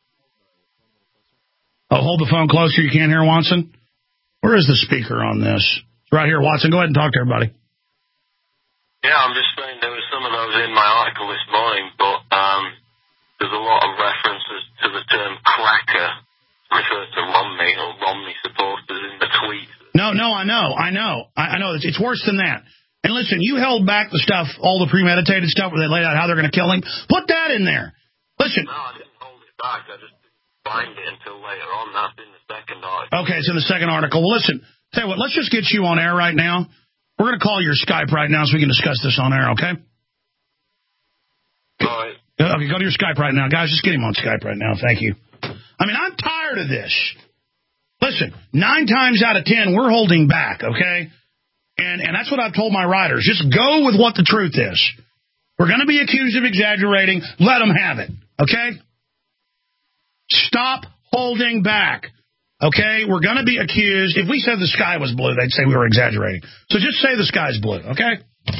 Oh, hold the phone closer. You can't hear Watson? Where is the speaker on this? It's right here, Watson. Go ahead and talk to everybody. Yeah, I'm just saying there were some of those in my article this morning, but there's a lot of references to the term cracker refers to Romney or Romney supporters in the tweet. No, I know. It's worse than that. And listen, you held back the stuff, all the premeditated stuff where they laid out how they're going to kill him. Put that in there. Listen. No, I didn't hold it back. I just didn't find it until later on. That's in the second article. Okay, it's in the second article. Well, listen, tell you what, let's just get you on air right now. We're going to call your Skype right now so we can discuss this on air, okay? All right. Okay, go to your Skype right now. Guys, just get him on Skype right now. Thank you. I'm tired of this. Listen, 9 times out of 10, we're holding back, okay? And that's what I've told my writers. Just go with what the truth is. We're going to be accused of exaggerating. Let them have it, okay? Stop holding back, okay? We're going to be accused. If we said the sky was blue, they'd say we were exaggerating. So just say the sky's blue, okay?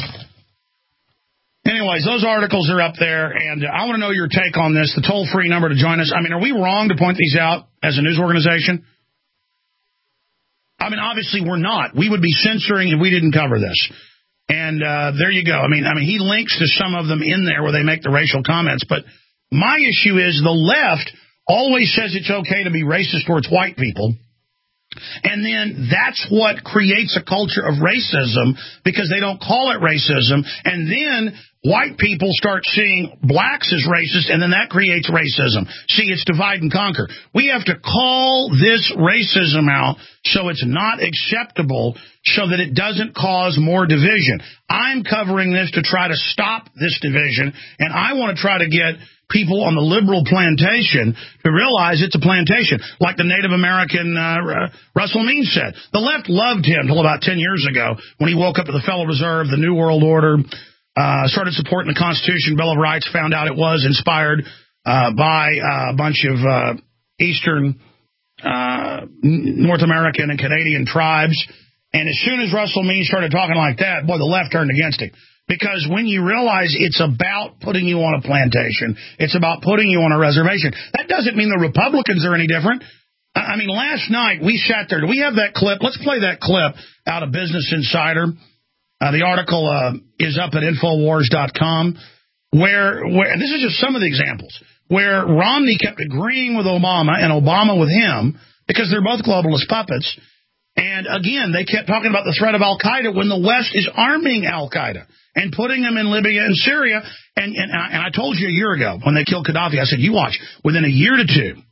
Anyways, those articles are up there, and I want to know your take on this, the toll-free number to join us. Are we wrong to point these out as a news organization? Obviously we're not. We would be censoring if we didn't cover this. And there you go. He links to some of them in there where they make the racial comments. But my issue is the left always says it's okay to be racist towards white people. And then that's what creates a culture of racism because they don't call it racism. And then white people start seeing blacks as racist, and then that creates racism. See, it's divide and conquer. We have to call this racism out so it's not acceptable, so that it doesn't cause more division. I'm covering this to try to stop this division, and I want to try to get people on the liberal plantation to realize it's a plantation, like the Native American Russell Means said. The left loved him until about 10 years ago when he woke up to the Federal Reserve, the New World Order, started supporting the Constitution, Bill of Rights, found out it was inspired by a bunch of Eastern North American and Canadian tribes. And as soon as Russell Means started talking like that, boy, the left turned against him. Because when you realize it's about putting you on a plantation, it's about putting you on a reservation, that doesn't mean the Republicans are any different. Last night we sat there. Do we have that clip? Let's play that clip out of Business Insider. The article is up at Infowars.com, where and this is just some of the examples, where Romney kept agreeing with Obama and Obama with him because they're both globalist puppets. And again, they kept talking about the threat of al-Qaeda when the West is arming al-Qaeda and putting them in Libya and Syria. And I told you a year ago when they killed Gaddafi, I said, you watch, within a year to two,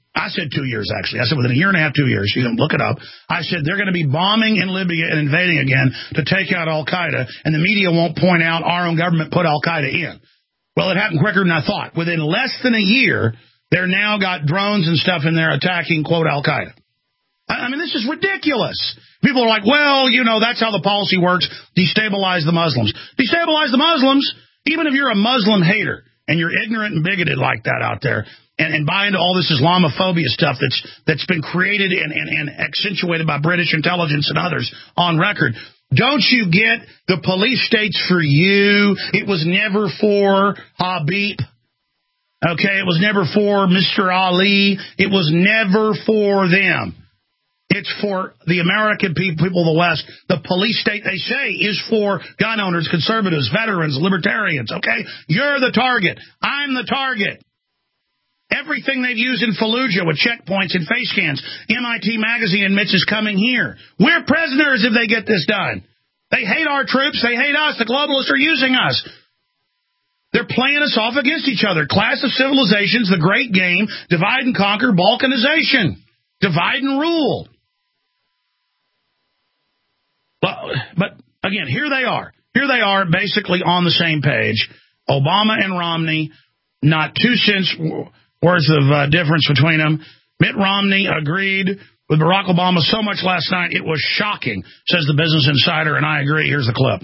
I said 2 years, actually. I said within a year and a half, 2 years. You can look it up. I said they're going to be bombing in Libya and invading again to take out al-Qaeda, and the media won't point out our own government put al-Qaeda in. Well, it happened quicker than I thought. Within less than a year, they're now got drones and stuff in there attacking, quote, al-Qaeda. I mean, this is ridiculous. People are like, well, you know, that's how the policy works. Destabilize the Muslims. Destabilize the Muslims, even if you're a Muslim hater and you're ignorant and bigoted like that out there. And buy into all this Islamophobia stuff that's been created and accentuated by British intelligence and others on record. Don't you get the police state's for you? It was never for Habib. Okay, it was never for Mr. Ali. It was never for them. It's for the American people of the West. The police state, they say, is for gun owners, conservatives, veterans, libertarians. Okay, you're the target. I'm the target. Everything they've used in Fallujah with checkpoints and face scans, MIT Magazine admits is coming here. We're prisoners if they get this done. They hate our troops. They hate us. The globalists are using us. They're playing us off against each other. Clash of civilizations, the great game, divide and conquer, balkanization, divide and rule. But again, here they are. Here they are basically on the same page. Obama and Romney, not 2 cents worth of difference between them. Mitt Romney agreed with Barack Obama so much last night, it was shocking, says the Business Insider, and I agree. Here's the clip.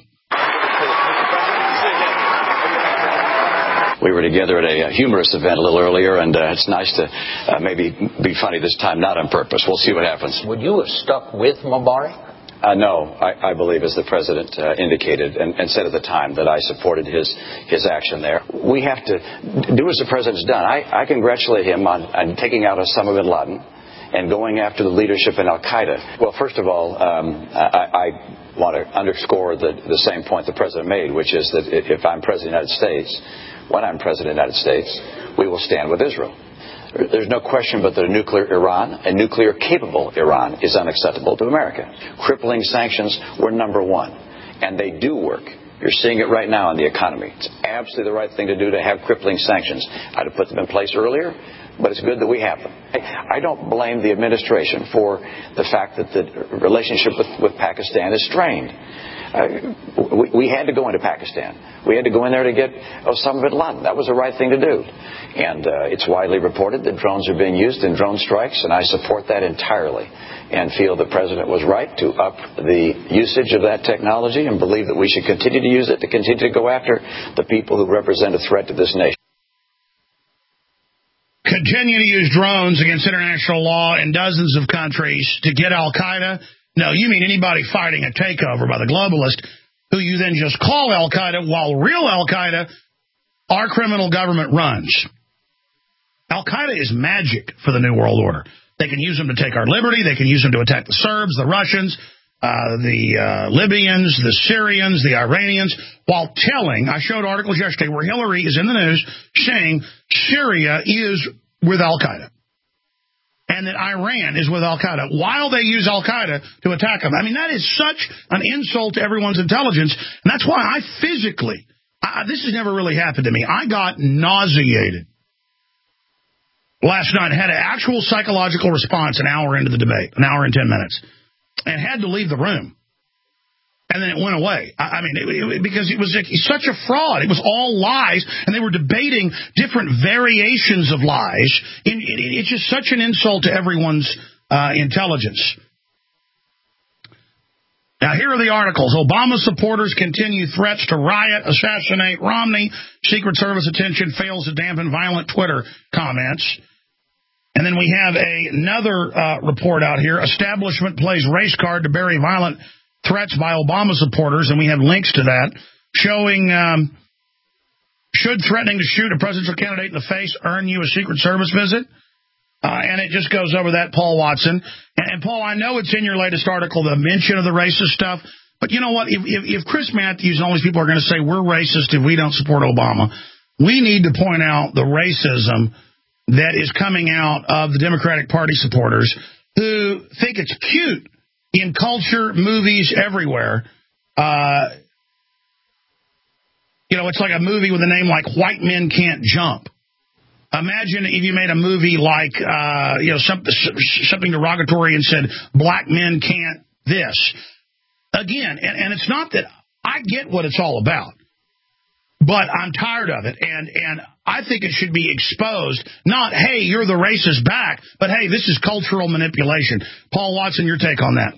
We were together at a humorous event a little earlier, and it's nice to maybe be funny this time, not on purpose. We'll see what happens. Would you have stuck with Mubarak? No, I believe, as the president indicated and said at the time, that I supported his action there. We have to do as the president's done. I congratulate him on taking out Osama bin Laden and going after the leadership in al-Qaeda. Well, first of all, I want to underscore the same point the president made, which is that if I'm president of the United States, when I'm president of the United States, we will stand with Israel. There's no question but that a nuclear Iran, a nuclear-capable Iran, is unacceptable to America. Crippling sanctions were number one, and they do work. You're seeing it right now in the economy. It's absolutely the right thing to do to have crippling sanctions. I'd have put them in place earlier, but it's good that we have them. I don't blame the administration for the fact that the relationship with Pakistan is strained. We had to go into Pakistan. We had to go in there to get Osama bin Laden. That was the right thing to do. And it's widely reported that drones are being used in drone strikes, and I support that entirely and feel the president was right to up the usage of that technology and believe that we should continue to use it to continue to go after the people who represent a threat to this nation. Continue to use drones against international law in dozens of countries to get al-Qaeda. No, you mean anybody fighting a takeover by the globalist, who you then just call al-Qaeda, while real al-Qaeda, our criminal government runs. Al-Qaeda is magic for the New World Order. They can use them to take our liberty. They can use them to attack the Serbs, the Russians, the Libyans, the Syrians, the Iranians, while telling, I showed articles yesterday where Hillary is in the news saying Syria is with al-Qaeda and that Iran is with al-Qaeda while they use al-Qaeda to attack them. I mean, that is such an insult to everyone's intelligence, and that's why I physically, this has never really happened to me, I got nauseated last night. I had an actual psychological response an hour into the debate, an hour and 10 minutes, and had to leave the room. And then it went away. I mean, because it was such a fraud. It was all lies, and they were debating different variations of lies. It's just such an insult to everyone's intelligence. Now, here are the articles. Obama supporters continue threats to riot, assassinate Romney. Secret Service attention fails to dampen violent Twitter comments. And then we have another report out here. Establishment plays race card to bury violent threats by Obama supporters, and we have links to that, showing should threatening to shoot a presidential candidate in the face earn you a Secret Service visit? And it just goes over that, Paul Watson. And Paul, I know it's in your latest article, the mention of the racist stuff, but you know what? If Chris Matthews and all these people are going to say we're racist if we don't support Obama, we need to point out the racism that is coming out of the Democratic Party supporters who think it's cute in culture, movies, everywhere. You know, it's like a movie with a name like White Men Can't Jump. Imagine if you made a movie like, something derogatory and said, black men can't this. Again, and it's not that I get what it's all about, but I'm tired of it. And I think it should be exposed, not, hey, you're the racist back, but, hey, this is cultural manipulation. Paul Watson, your take on that?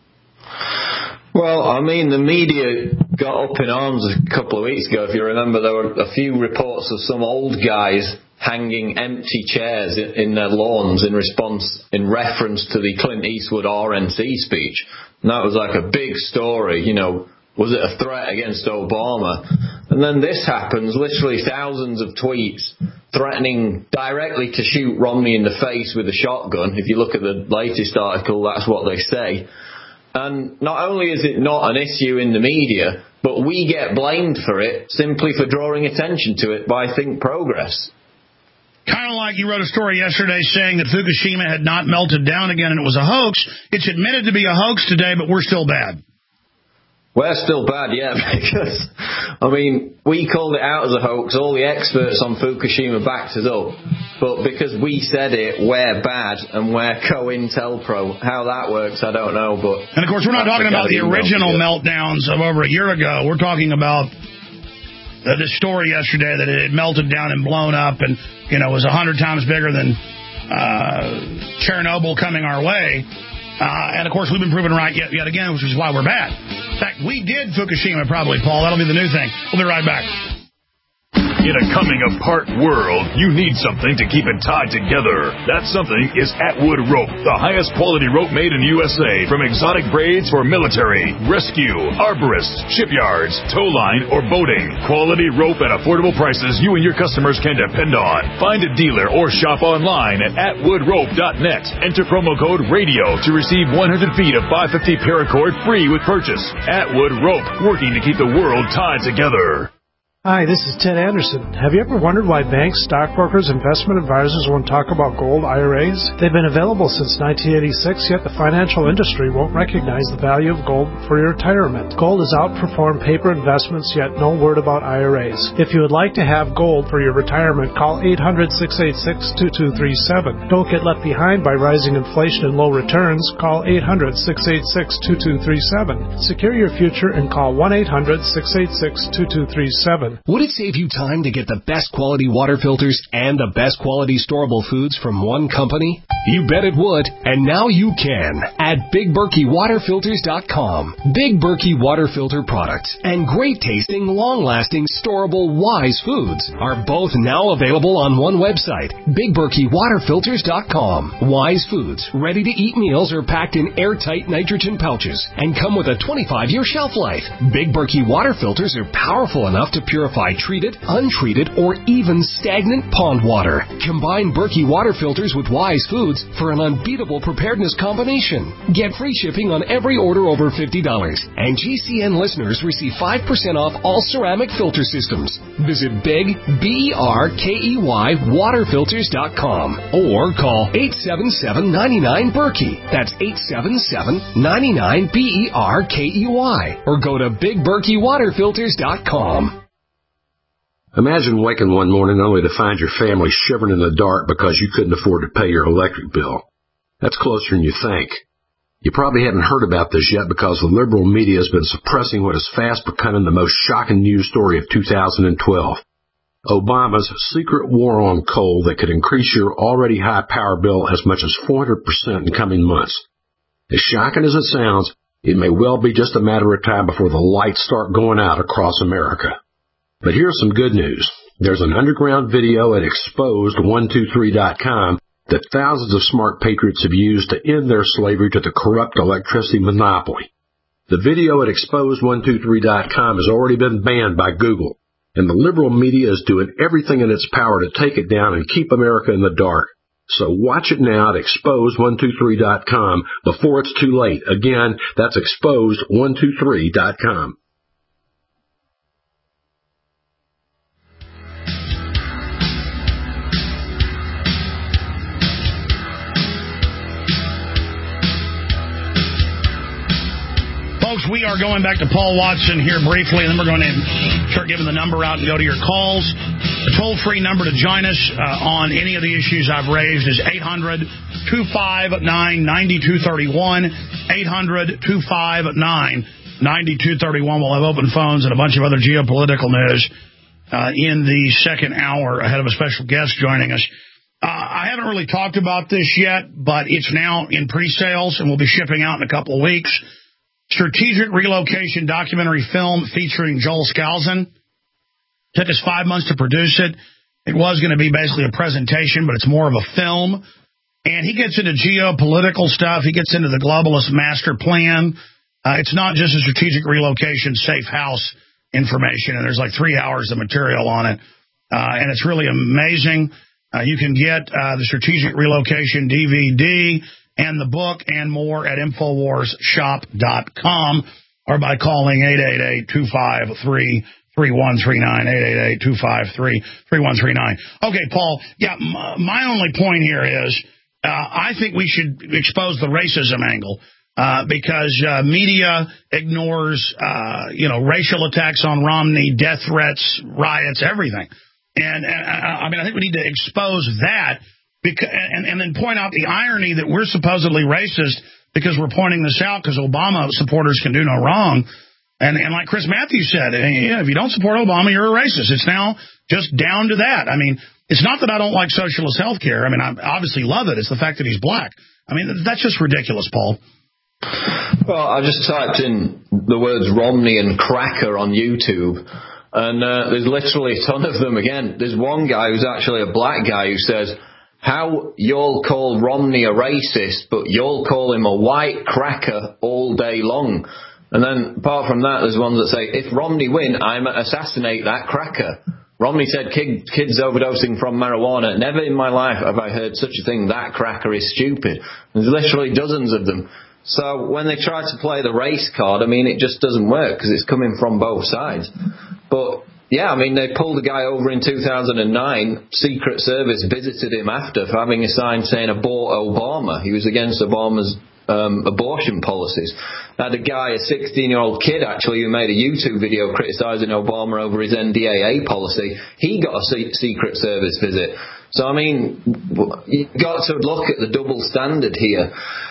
Well, I mean, the media got up in arms a couple of weeks ago. If you remember, there were a few reports of some old guys hanging empty chairs in their lawns in reference to the Clint Eastwood RNC speech. And that was like a big story, was it a threat against Obama? And then this happens, literally thousands of tweets threatening directly to shoot Romney in the face with a shotgun. If you look at the latest article, that's what they say. And not only is it not an issue in the media, but we get blamed for it simply for drawing attention to it by Think Progress. Kind of like you wrote a story yesterday saying that Fukushima had not melted down again and it was a hoax. It's admitted to be a hoax today, but we're still bad. We're still bad, yeah, because, we called it out as a hoax. All the experts on Fukushima backed us up. But because we said it, we're bad, and we're COINTELPRO. How that works, I don't know. And, of course, we're not talking about the original meltdowns of over a year ago. We're talking about this story yesterday that it had melted down and blown up and, was 100 times bigger than Chernobyl coming our way. And, of course, we've been proven right yet again, which is why we're bad. In fact, we did Fukushima, probably, Paul. That'll be the new thing. We'll be right back. In a coming-apart world, you need something to keep it tied together. That something is Atwood Rope, the highest quality rope made in USA, from exotic braids for military, rescue, arborists, shipyards, tow line, or boating. Quality rope at affordable prices you and your customers can depend on. Find a dealer or shop online at atwoodrope.net. Enter promo code RADIO to receive 100 feet of 550 paracord free with purchase. Atwood Rope, working to keep the world tied together. Hi, this is Ted Anderson. Have you ever wondered why banks, stockbrokers, investment advisors won't talk about gold IRAs? They've been available since 1986, yet the financial industry won't recognize the value of gold for your retirement. Gold has outperformed paper investments, yet no word about IRAs. If you would like to have gold for your retirement, call 800-686-2237. Don't get left behind by rising inflation and low returns. Call 800-686-2237. Secure your future and call 1-800-686-2237. Would it save you time to get the best quality water filters and the best quality storable foods from one company? You bet it would, and now you can at BigBerkeyWaterFilters.com. Big Berkey water filter products and great tasting, long-lasting, storable Wise foods are both now available on one website, BigBerkeyWaterFilters.com. Wise foods, ready-to-eat meals are packed in airtight nitrogen pouches and come with a 25-year shelf life. Big Berkey water filters are powerful enough to purify treated, untreated, or even stagnant pond water. Combine Berkey water filters with Wise foods for an unbeatable preparedness combination. Get free shipping on every order over $50, and GCN listeners receive 5% off all ceramic filter systems. Visit Big, BERKEY, waterfilters.com or call 877-99-BERKEY. That's 877-99-BERKEY, or go to BigBerkeyWaterFilters.com. Imagine waking one morning only to find your family shivering in the dark because you couldn't afford to pay your electric bill. That's closer than you think. You probably haven't heard about this yet because the liberal media has been suppressing what is fast becoming the most shocking news story of 2012. Obama's secret war on coal that could increase your already high power bill as much as 400% in coming months. As shocking as it sounds, it may well be just a matter of time before the lights start going out across America. But here's some good news. There's an underground video at exposed123.com that thousands of smart patriots have used to end their slavery to the corrupt electricity monopoly. The video at exposed123.com has already been banned by Google, and the liberal media is doing everything in its power to take it down and keep America in the dark. So watch it now at exposed123.com before it's too late. Again, that's exposed123.com. Folks, we are going back to Paul Watson here briefly, and then we're going to start giving the number out and go to your calls. The toll-free number to join us on any of the issues I've raised is 800-259-9231, 800-259-9231. We'll have open phones and a bunch of other geopolitical news in the second hour ahead of a special guest joining us. I haven't really talked about this yet, but it's now in pre-sales and will be shipping out in a couple of weeks. Strategic Relocation documentary film featuring Joel Skousen. Took us 5 months to produce it. It was going to be basically a presentation, but it's more of a film. And he gets into geopolitical stuff. He gets into the globalist master plan. It's not just a strategic relocation safe house information, and there's like 3 hours of material on it. And it's really amazing. You can get the Strategic Relocation DVD and the book and more at InfoWarsShop.com or by calling 888-253-3139, 888-253-3139. Okay, Paul, my only point here is I think we should expose the racism angle because media ignores, racial attacks on Romney, death threats, riots, everything. And I think we need to expose that and then point out the irony that we're supposedly racist because we're pointing this out because Obama supporters can do no wrong. And like Chris Matthews said, if you don't support Obama, you're a racist. It's now just down to that. It's not that I don't like socialist health care. I obviously love it. It's the fact that he's black. That's just ridiculous, Paul. Well, I just typed in the words Romney and cracker on YouTube. And there's literally a ton of them again. There's one guy who's actually a black guy who says, how you'll call Romney a racist, but you'll call him a white cracker all day long. And then, apart from that, there's ones that say, if Romney win, I'm assassinate that cracker. Romney said kids overdosing from marijuana. Never in my life have I heard such a thing. That cracker is stupid. There's literally dozens of them. So when they try to play the race card, it just doesn't work because it's coming from both sides. But, they pulled a guy over in 2009. Secret Service visited him after for having a sign saying abort Obama. He was against Obama's abortion policies. I had a guy, a 16-year-old kid actually, who made a YouTube video criticising Obama over his NDAA policy. He got a Secret Service visit. So, you've got to look at the double standard here.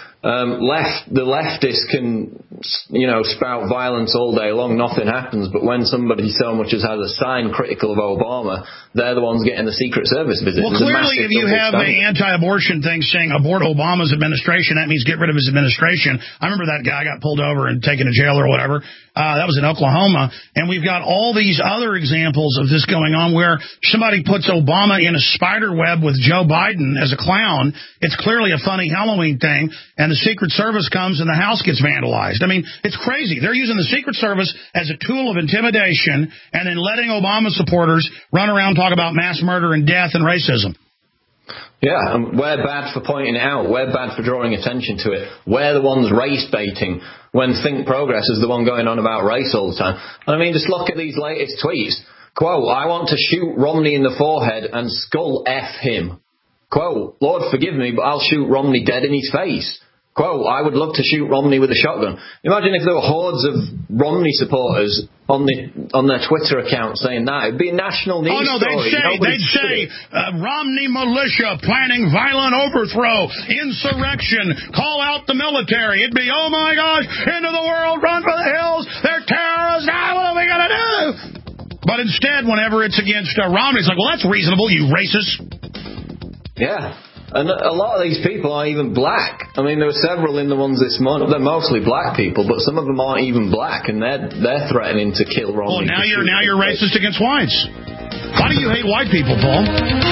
The leftists can, spout violence all day long, nothing happens. But when somebody so much as has a sign critical of Obama, they're the ones getting the Secret Service visit. Well, clearly, if you have an anti-abortion thing saying abort Obama's administration, that means get rid of his administration. I remember that guy got pulled over and taken to jail or whatever. That was in Oklahoma. And we've got all these other examples of this going on where somebody puts Obama in a spider web with Joe Biden as a clown. It's clearly a funny Halloween thing. And the Secret Service comes and the house gets vandalized. It's crazy. They're using the Secret Service as a tool of intimidation and then letting Obama supporters run around talk about mass murder and death and racism. Yeah, and we're bad for pointing it out. We're bad for drawing attention to it. We're the ones race baiting when Think Progress is the one going on about race all the time. Just look at these latest tweets. Quote, I want to shoot Romney in the forehead and skull F him. Quote, Lord forgive me, but I'll shoot Romney dead in his face. Quote, I would love to shoot Romney with a shotgun. Imagine if there were hordes of Romney supporters on their Twitter account saying that. It'd be a national news story. They'd say Romney militia planning violent overthrow, insurrection, call out the military. It'd be, oh my gosh, into the world, run for the hills, they're terrorists, what are we going to do? But instead, whenever it's against Romney, it's like, well, that's reasonable, you racist. Yeah. And a lot of these people aren't even black. There were several in the ones this month. They're mostly black people, but some of them aren't even black, and they're threatening to kill Romney. Well, now you're racist against whites. Why do you hate white people, Paul?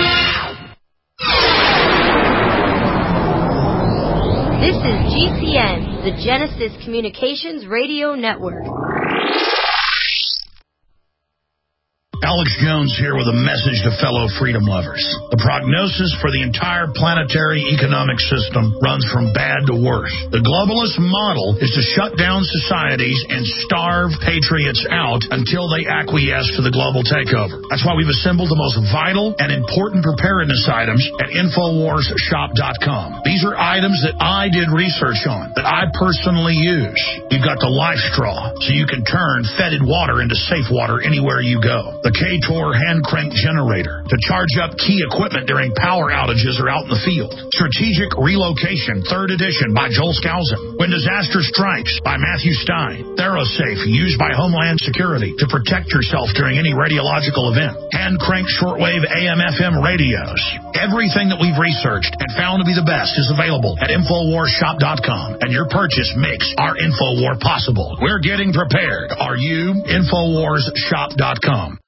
This is GCN, the Genesis Communications Radio Network. Alex Jones here with a message to fellow freedom lovers. The prognosis for the entire planetary economic system runs from bad to worse. The globalist model is to shut down societies and starve patriots out until they acquiesce to the global takeover. That's why we've assembled the most vital and important preparedness items at InfoWarsShop.com. These are items that I did research on, that I personally use. You've got the Life Straw, so you can turn fetid water into safe water anywhere you go. The K-Tor hand crank generator to charge up key equipment during power outages or out in the field. Strategic Relocation, 3rd edition by Joel Skousen. When Disaster Strikes by Matthew Stein. ThyroSafe, used by Homeland Security to protect yourself during any radiological event. Hand crank shortwave AM/FM radios. Everything that we've researched and found to be the best is available at InfoWarsShop.com, and your purchase makes our InfoWar possible. We're getting prepared. Are you? InfoWarsShop.com.